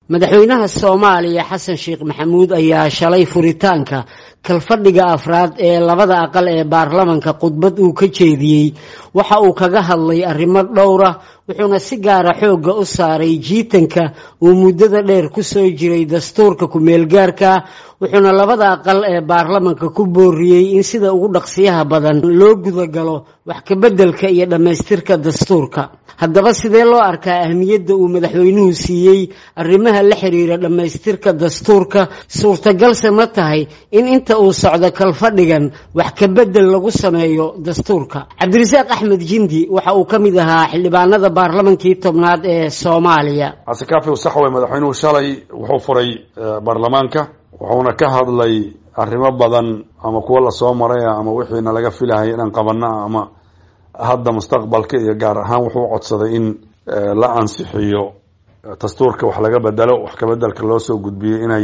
madaxweynaha Soomaaliya Xasan Sheekh Maxamuud ayaa shalay furitaanka kalfadhiga afraad ee labada aqal ee baarlamaanka khudbad uu ka jeediyay waxa uu kaga hadlay arrimo dhowr ah wuxuuna si gaar ah xooga u saaray jiitanka uu muddada dheer ku soo jiray dastuurka ku meel gaarka wuxuuna labada aqal ee baarlamaanka ku booriyay in sida ugu dhaqsiyaha badan loo guda galo wax ka beddelka iyo dhamaystirka dastuurka haddaba sidee loo arkaa ahmiyadda uu madaxweynuhu siiyay arrimaha la xiriira dhamaystirka dastuurka suurtagalse ma tahay in inta uu socdo kalfadhigan wax ka beddel lagu sameeyo dastuurka Cabdirasaaq Axmed Jindi waxa uu ka mid ahaa xildhibaanada baarlamaankii tobnaad ee Soomaaliya asakaafi saxway madaxweynuhu shalay wuxuu furay baarlamaanka wuxuuna ka hadlay arrimo badan ama kuwa la soo maray ama wixiina laga filahay inaan qabanno ama hadda mustaqbalka iyo gaar ahaan wuxuu codsaday in la ansixiyo dastuurka wax laga bedelo wax ka bedelka loo soo gudbiyay inay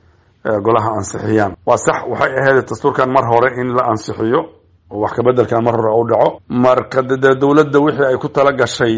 golaha ansixiyaan waa sax waxay ahayd dastuurkan mar hore in la ansixiyo wax ka bedelkan mar hore u dhaco marka dawladda wixii ay ku tala gashay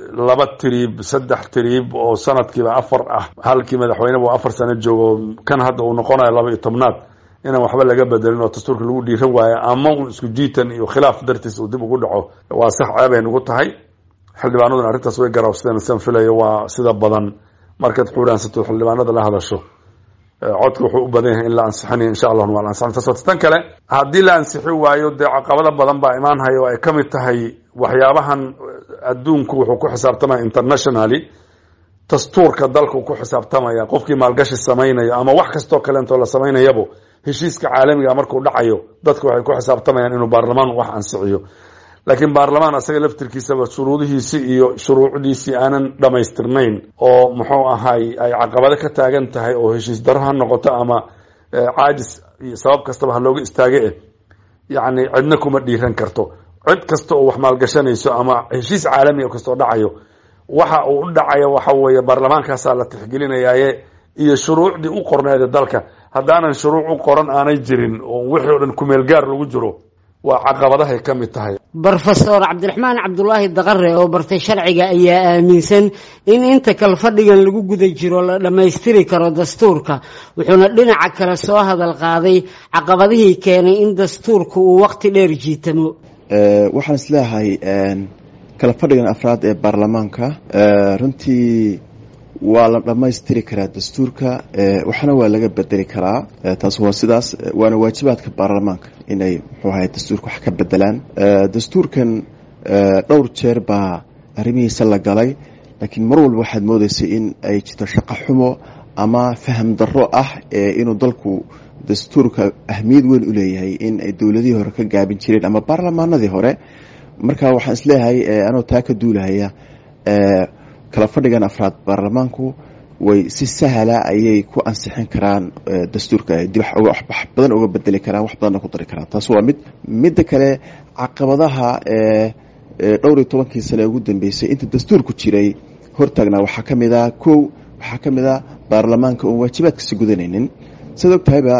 2 tiriib 3 tiriib oo sanadkiiba 4 ah halkii madaxweynuhu 4 sano joogo kan hadda uu noqonayo 12 inaan waxba laga bedelin oo dastuurka lagu dhiiran waayo ama uu isku jiitan iyo khilaaf dartiis uu dib ugu dhaco waa sax ceeb ay ugu tahay xildhibaanaduna arrintaas way garawsadeen san filayo waa sida badan markaad xuuraansato xildhibaanada la hadasho codku wuxuu u badan yahay in la ansixinayo insha Allah waa la ansixin tan kale haddii la ansixi waayo dee caqabado badan baa imaan hayo ay ka mid tahay waxyaabahan adduunku wuxuu ku xisaabtamaya internationally dastuurka dalku ku xisaabtamaya qofkii maalgashi sameynaya ama wax kastoo kale intoo la sameynayabo heshiiska caalamiga markuu dhacayo dadku waxay ku xisaabtamayaan inuu baarlamaan wax ansixiyo laakiin baarlamaan asaga laftirkiisa shuruudihiisa iyo shuruucdiisa aanan dhameystirnayn oo muxuu ahay ay caqabado ka taagan tahay oo heshiis darro noqoto ama caajis sabab kastaba ha looga istaagay yaani cidna kuma dhiiran karto cid kasta oo wax maalgashanayso ama heshiis caalami ah kastoo dhacayo waxa uu dhacayo waxa weeye baarlamaankaas la tixgelinayaa iyo shuruucdii u qorneed dalka haddaanan shuruuc u qoran aanay jirin oo wixii dhan ku meel gaar lagu jiro waa caqabadaha ka mid tahay Professor Cabdiraxmaan Cabdullaahi Daqare oo bartay sharciga ayaa aaminsan in inta kalfadhigan lagu guda jiro la dhameystiri karo dastuurka wuxuuna dhinaca kale soo hadal qaaday caqabadihii keenay in dastuurku uu waqti dheer jiitamo waxaan isleeyahay kalfadhigan afraad ee baarlamaanka runtii waa la dhamaystiri karaa dastuurka waxna waa laga bedeli karaa taas waa sidaas waana waajibaadka baarlamaanka inay muxuu ahay dastuurka wax ka bedelaan dastuurkan dhowr jeer baa arrimihiisa la galay laakiin mar walba waxaad moodaysay in ay jirto shaqo xumo ama faham darro ah inuu dalku dastuurka ahmiyad weyn u leeyahay in ay dowladihii hore ka gaabin jireen ama baarlamaanadii hore marka waxaan isleeyahay anoo taa ka duulahaya kala fadhigan afraad baarlamaanku way si sahla ayay ku ansixin karaan dastuurka dib wax badan uga bedeli karaan wax badan ku dari karaan taas waa mid kale caqabadaha dhowr iyo 10 sano ugu dambeysay inta dastuurku jiray hortaagna waxa kamid ah baarlamaanka oo waajibaadkiisa gudanaynin sidoo kale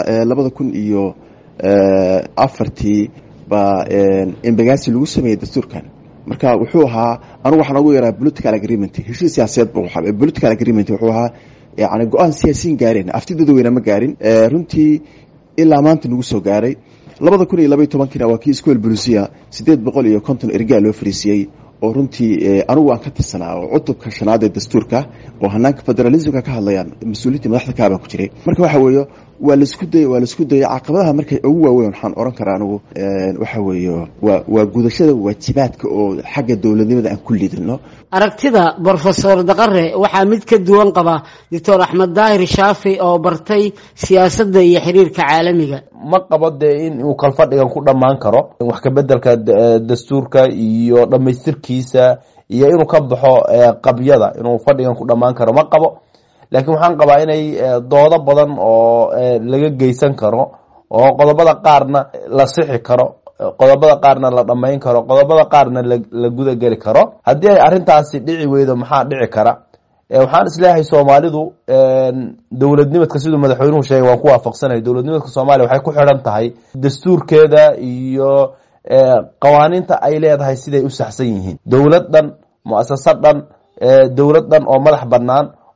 2004 ba embagaasi lagu sameeyay dastuurkan marka wuxuu ahaa anu waxaan ugu yaraa political agreement heshiis siyaasadeed buu ahaa political agreement wuxuu ahaa yaani go'aan siyaasiin gaareen aftidooda weyna ma gaarin runtii ilaa maanta lagu soo gaaray 2012 waa kii iskool bulisiya 850 ergaa loo fariisiyay oo runtii anigu aan ka tirsanaa oo cutubka shanaad ee dastuurka oo hanaanka federalismka ka hadlayaan mas'uuliyadda madaxda kaaba ku jiray marka waxa weeyo waa la isku day caqabadaha markay ugu waaweyn waxaan oran karaa anigu waxa weeyo waa gudashada waajibaadka oo xagga dawladnimada aan ku lidino aragtida Professor Daqare waxa mid ka duwan qaba Dr. Axmed Daahir Shaafi oo bartay siyaasadda iyo xiriirka caalamiga ma qabade in uu kalfadhigan ku dhamaan karo wax ka bedelka dastuurka iyo dhamaystirkiisa iyo inuu ka baxo qabyada inuu fadhigan ku dhamaan karo ma qabo laakiin waxaan qabaa inay doodo badan oo laga geysan karo oo qodobada qaarna la sixi karo qodobada qaarna la dhameyn karo qodobada qaarna la guda gali karo haddii ay arrintaasi dhici weydo maxaa dhici kara waxaan isleeyahay Soomaalidu dawladnimadka sidoo madaxweynuhu sheegay waan ku waafaqsanahay dawladnimadka Soomaaliya waxay ku xiran tahay dastuurkeeda iyo qawaaniinta ay leedahay siday u saxsan yihiin dawladan mu'assasadan dawladan oo madax banaan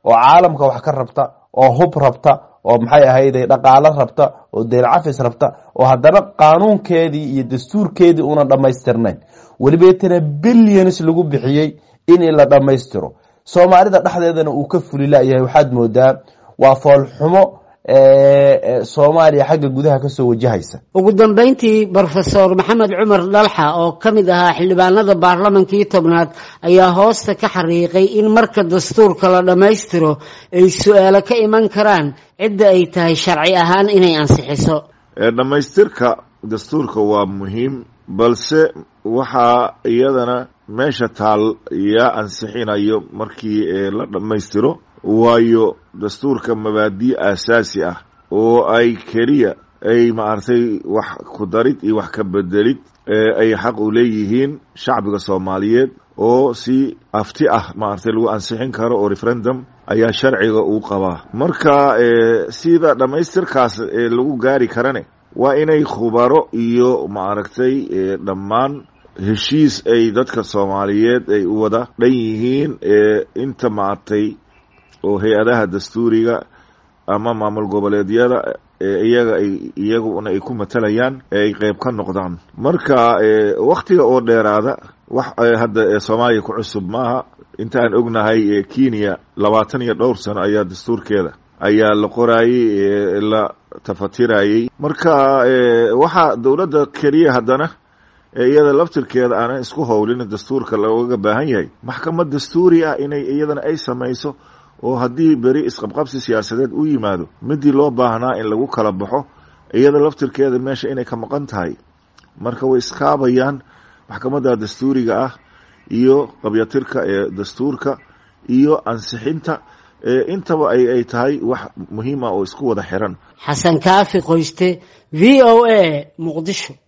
oo caalamka wax ka rabta oo hub rabta oo maxay ahayday dhaqaalo rabta oo deyn cafis rabta oo haddana qaanuunkeedii iyo dastuurkeedii una dhammaystirnayn welibeetana billions lagu bixiyey in la dhammaystiro soomaalida dhexdeedana uu ka fulilayahay waxaad moodaa waa foolxumo Soomaaliya xagga gudaha ka soo wajahaysa. ugu dambeyntii Professor Maxamed Cumar Dalxa oo kamid ahaa xildhibaanada baarlamaanka tobnaad ayaa hoosta ka xariiqay in marka dastuurka la dhameystiro ay su'aalo ka iman karaan cidda ay tahay sharci ahaan inay ansixiso. Dhamaystirka dastuurka waa muhiim balse waxa iyadana meesha taal yaa ansixinayo markii la dhamaystiro waayo dastuurka mabaadi asaasi ah oo ay kaliya ay maartay wax ku darid iyo wax ka bedelid ay xaq u leeyihiin shacbiga Soomaaliyeed oo si afti ah maartay lagu ansixin karo oo referendum ayaa sharciga uu qabaa marka sida dhamaystirkaas lagu gaari karane waa inay khubaro iyo maartay dhammaan heshiis ay dadka Soomaaliyeed ay u wada dhan yihiin inta maartay oo hay'adaha dastuuriga ama maamul goboleedyada iyaguna ay ku matalayaan ay qayb ka noqdaan marka waqtiga oo dheeraada wax hadda Soomaaliya ku cusub maaha inta aan ognahay Kenya 20 iyo dhowr sano ayaa dastuurkeeda ayaa la qoraayay la tafatirayay marka waxa dawladda kaliya haddana iyada laftirkeeda aan isku howlin dastuurka looga baahan yahay maxkamad dastuuri ah inay iyadana ay samayso oo haddii bari isqabqabsi siyaasadeed u yimaado midii loo baahnaa in lagu kala baxo iyada laftirkeeda meesha inay ka maqan tahay marka way iskaabayaan maxkamadda dastuuriga ah iyo qabyatirka dastuurka iyo ansixinta intaba ay tahay wax muhiim ah oo isku wada xiran. Xasan Kaafi Qoyste, VOA, Muqdisho.